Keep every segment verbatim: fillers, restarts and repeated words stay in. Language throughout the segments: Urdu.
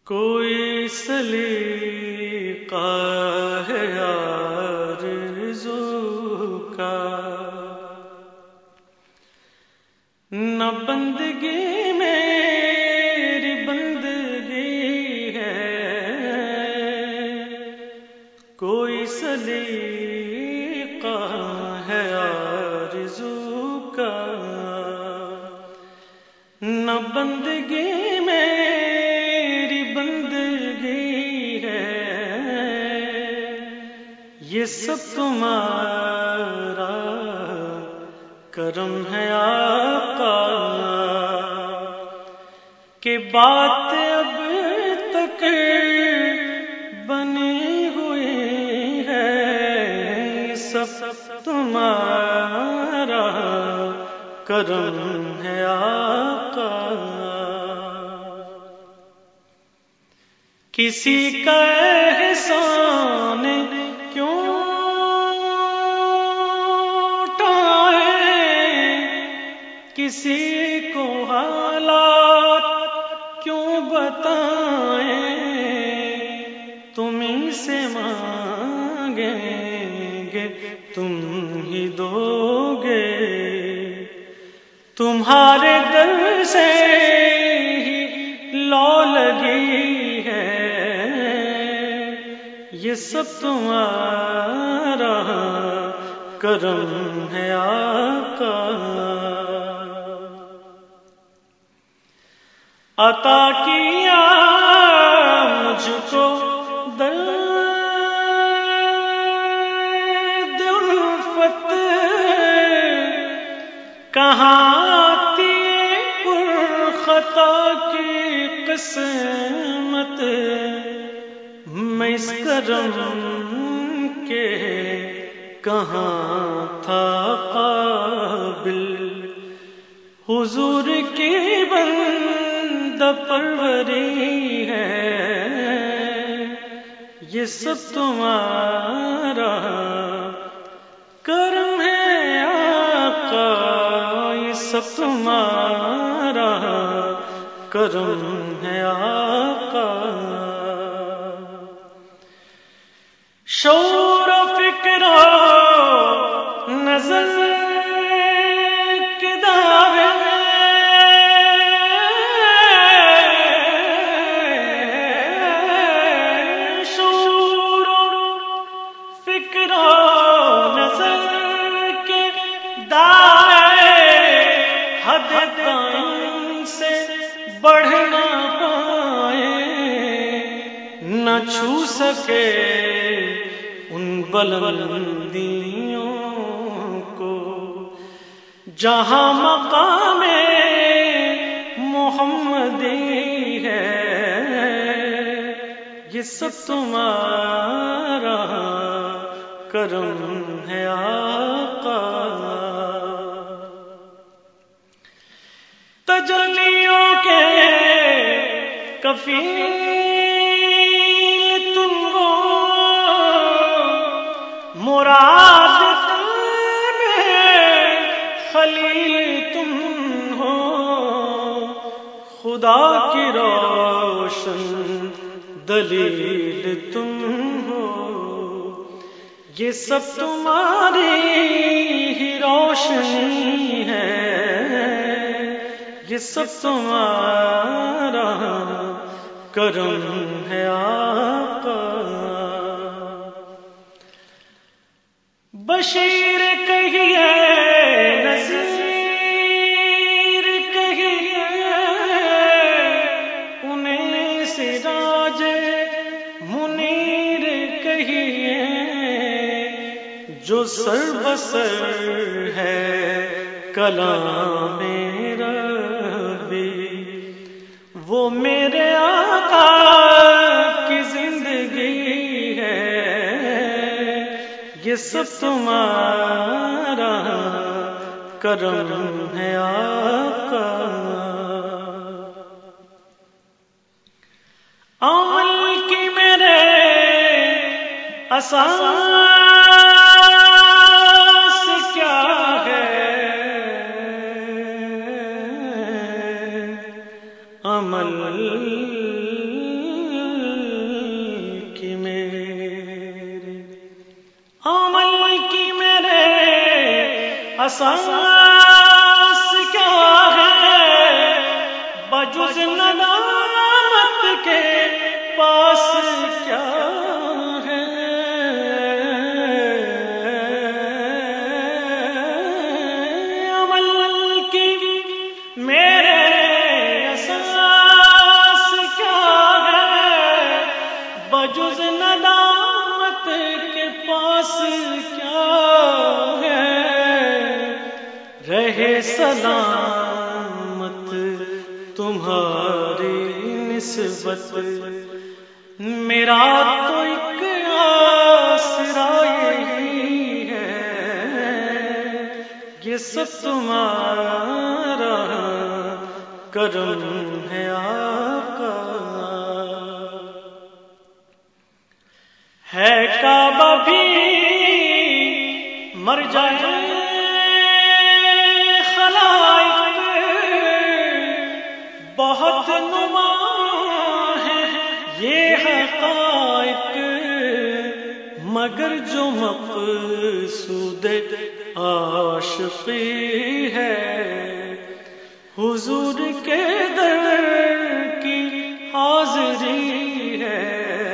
کوئی سلیقہ ہے آرزو کا، نہ بندگی میری بندگی ہے، کوئی سلیقہ ہے آرزو کا، نہ بندگی یہ سب تمہارا کرم ہے آقا، کہ بات اب تک بنی ہوئی ہے، یہ سب تمہارا کرم ہے آقا۔ کسی کا احسان کیوں کسی کو حالات کیوں بتائیں، تم ہی سے مانگیں گے تم ہی دو گے، تمہارے در سے ہی لو لگی ہے، یہ سب تمہارا کرم ہے آقا۔ عطا کیا مجھ کو درد الفت، کہاں آتی پرخطا کی قسمت، میں اس کرم کے کہاں تھا قابل، حضور کی بندہ پروری ہے، یہ سب تمہارا کرم ہے آقا، یہ سب تمہارا کرم ہے آقا۔ شعور و فکر و نظر کے دعوے، شعور و فکر و نظر کے دعوے، حد تعین سے بڑھ نہ پائے، نہ چھو سکے ان بلندیوں کو جہاں مقام محمدی ہے، یہ سب تمہارا کرم ہے آقا۔ تجلیوں کے کفیل تم ہو، مراد میں خلیل تم ہو، خدا کی روشن دلیل تم ہو، یہ سب تمہاری ہی روشنی ہے، یہ سب تمہارا کرم ہے آقا۔ بشیر کہیے نذیر کہیے، انہیں سراج منیر کہیے، جو سر بسر ہے کلام ربی، وہ میرے آقا کی زندگی ہے، یہ سب تمہارا کرم ہے آقا۔ عمل کی میرے اساس کیا ہے، عمل اساس کیا ہے بجز ندامت کے پاس کیا ہے؟ عمل کی میرے اساس کیا ہے بجز ندامت کے پاس کیا ہے؟ رہے سلامت تمہاری نسبت میرا تو ایک آسرا یہی ہے، یہ سب تمہارا کرم ہے آقا۔ ہے کعبہ بھی مر جائے بہت نماں ہے یہ حقائق، مگر جو مقصود عاشقی ہے حضور کے در کی حاضری ہے،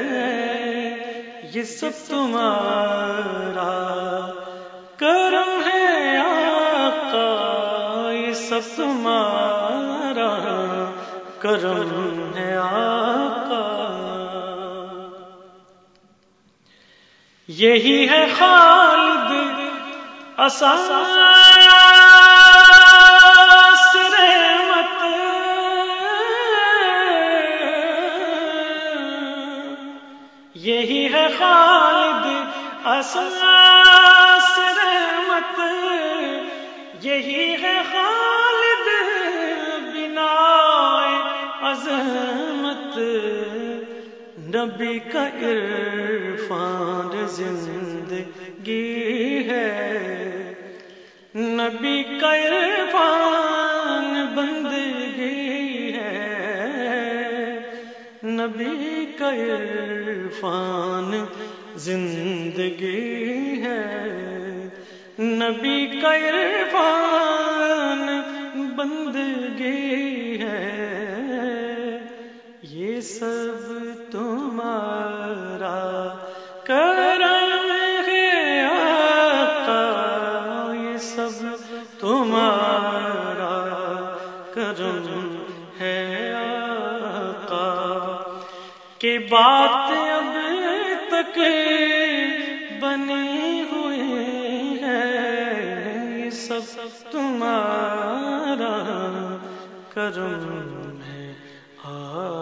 یہ سب تمہارا کرم ہے آقا، یہ سب تمہارا کرم ہے آقا۔ یہی ہے خالد اساس رحمت، یہی ہے خالد اساس رحمت، یہی ہے خالد بنا عظمت، نبی کا عرفان زندگی ہے، نبی کا عرفان بندگی ہے، نبی کا عرفان زندگی ہے، نبی کا عرفان بندگی ہے، یہ سب تمہارا کرم ہے آقا، یہ سب تمہارا کرم ہے آقا، کہ بات اب تک بنی ہوئی ہے، یہ سب تمہارا کرم ہے آقا۔